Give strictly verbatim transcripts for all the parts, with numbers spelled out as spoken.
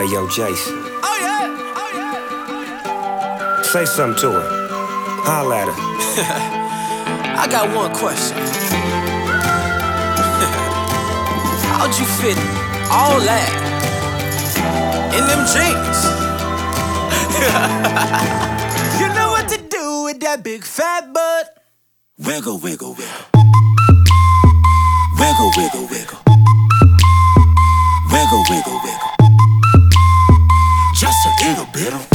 Hey, yo, Jason. Oh yeah, oh yeah. Say something to her. Holla at her. I got one question. How'd you fit all that in them jeans? You know what to do with that big fat butt. Wiggle, wiggle, wiggle. Wiggle, wiggle, wiggle. Wiggle, wiggle, wiggle. Just a little bit of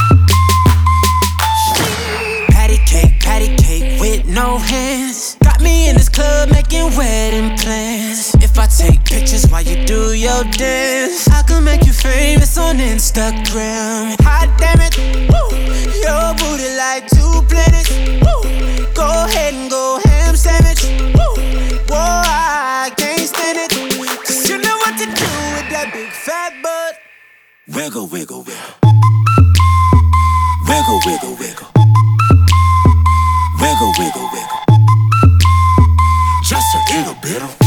patty cake, patty cake with no hands. Got me in this club making wedding plans. If I take pictures while you do your dance, I can make you famous on Instagram. Hot damn it, woo. Your booty like two planets, woo. Go ahead and go ham sandwich, woo. Whoa, I can't stand it, cause you know what to do with that big fat butt. wiggle, wiggle, wiggle. Wiggle, wiggle, wiggle. Wiggle, wiggle, wiggle. Just a little bit of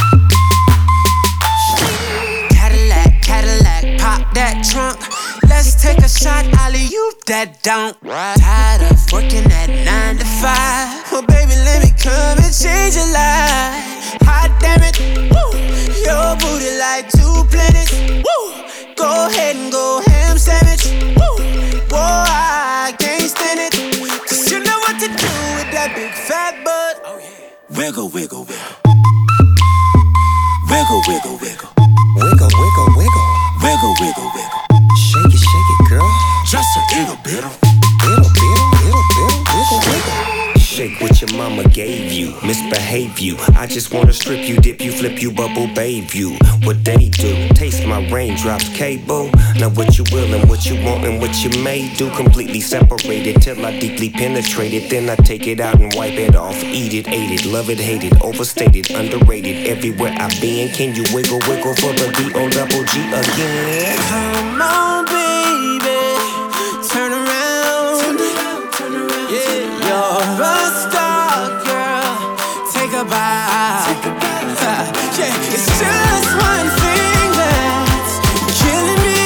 Cadillac, Cadillac, pop that trunk. Let's take a shot, Ollie, you that don't. Tired of working at nine to five. Well, baby, let me come and change your life. Hot damn it, woo. Your booty like two planets, woo. Go ahead and go ham sandwich, woo. Whoa, I can't stand it, cause you know what to do with that big fat butt. Oh yeah. wiggle, wiggle, wiggle. Wiggle, wiggle, wiggle. Wiggle, wiggle, wiggle. Wiggle, wiggle, wiggle. Shake it, shake it, girl. Just a little bit of Little, little, little, little, wiggle, wiggle. Shake what your mama gave you, misbehave you. I just wanna strip you, dip you, flip you, bubble bathe you. What they do, taste my raindrops, cable. Now what you will and what you want and what you may do. Completely separated till I deeply penetrate it. Then I take it out and wipe it off. Eat it, ate it, love it, hate it. Overstated, underrated, everywhere I've been. Can you wiggle, wiggle for the D O double G again? Come on, baby, turn around. Yeah, you're a star, girl. Take a bow. Yeah, it's just one thing that's killing me.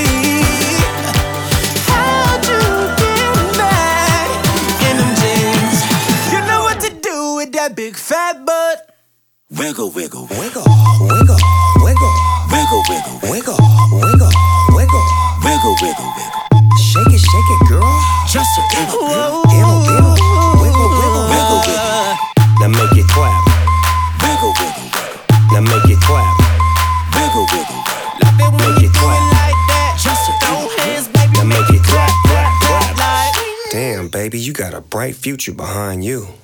How'd you get back in them jeans? You know what to do with that big fat butt. wiggle, wiggle, wiggle. Wiggle, wiggle, wiggle. Wiggle, wiggle, Wiggle, wiggle, wiggle. wiggle, wiggle, wiggle. Shake it, shake it, girl. Just a little bit of Wiggle, wiggle, wiggle, wiggle, wiggle, wiggle. Now make it clap. Wiggle, wiggle, wiggle. Now make it clap. Wiggle, wiggle, wiggle. Love it when Make you it do clap. it like that. Just a Throw little hands, baby. Now make it clap, clap, clap clap. like. Damn, baby, you got a bright future behind you.